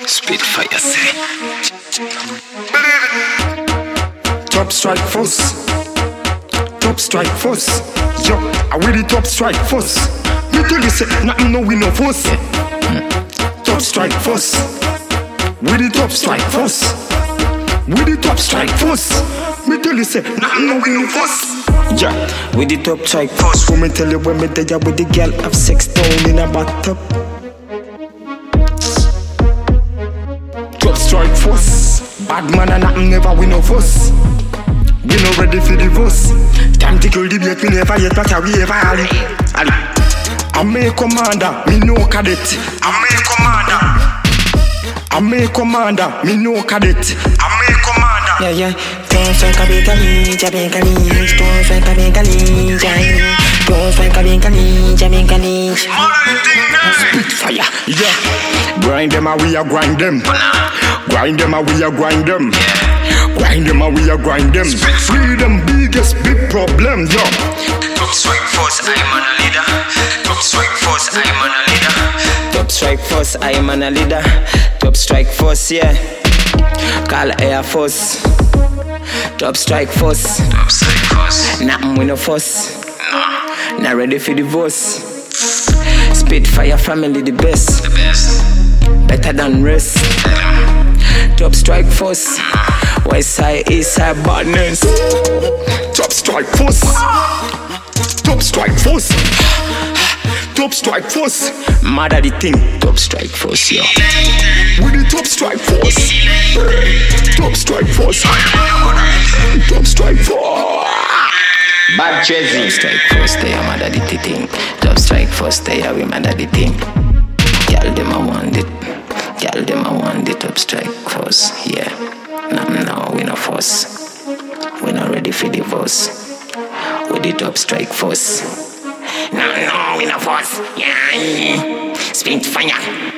Spitfire say. Top strike force. Top strike force. Yo, I with the top strike force. Me tell you say, nothing no we no force. Top strike force. With the top strike force. With the top strike force. Me tell you say, nothing no we no force. Yeah, with the top strike force. Who me tell you when me there with the girl have sex down in a bathtub. Top strike force. Bad man and nothing never win no force. We no ready for divorce. Time to kill the beat, we never yet but we ever ali. I'm a commander, me no cadet. I'm a commander. I'm a commander, me no cadet. I'm a commander. Yeah, yeah. Don't strike a big ninja, big ninja. Don't strike a big ninja. Don't strike a big ninja, big ninja. Spitfire, yeah. Grind them and we a grind them. Grind them and we a grind them. Grind them and we a grind them. Free them biggest big problem, yo. Top strike force, I'm on a leader. Top strike force, I'm on a leader. Top strike force, I'm on a leader. Top strike force, yeah. Call Air Force. Top strike force. Top strike force. Nothing with no fuss. No. Not ready for divorce. Spitfire family the best. The best. Better than rest. Top strike force. West side, east side, badness. Top strike force. Top strike force. Top strike force. Mad at the thing. Top strike force, yo. With the top strike force. Top strike force. Top strike force. Bad Jazzy. Top strike force, they are mad at the thing. Top strike force, they are we mad at the thing. Girl, them I want it. Girl, them I want it. Top strike force, yeah. No, we no force. We not ready for divorce. With the top strike force. No, we no force. Yeah. Spitfire.